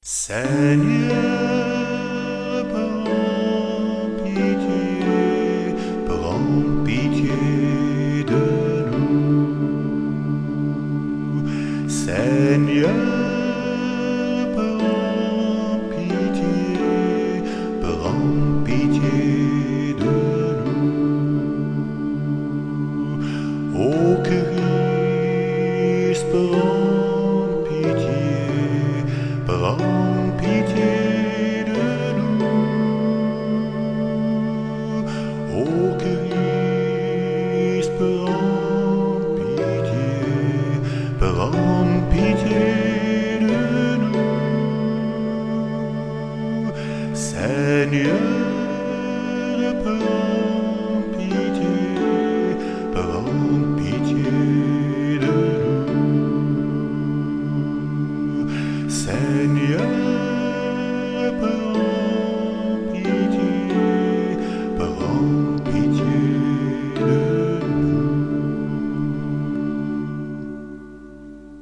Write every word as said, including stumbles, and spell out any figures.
Seigneur, prends pitié, prends pitié de nous. Seigneur, prends pitié, prends pitié de nous. Ô Christ, prends pitié, prends pitié de nous. Ô Christ, prends pitié, prends pitié de nous. Seigneur, prends pitié, prends pitié de nous. Seigneur, prends pitié, prends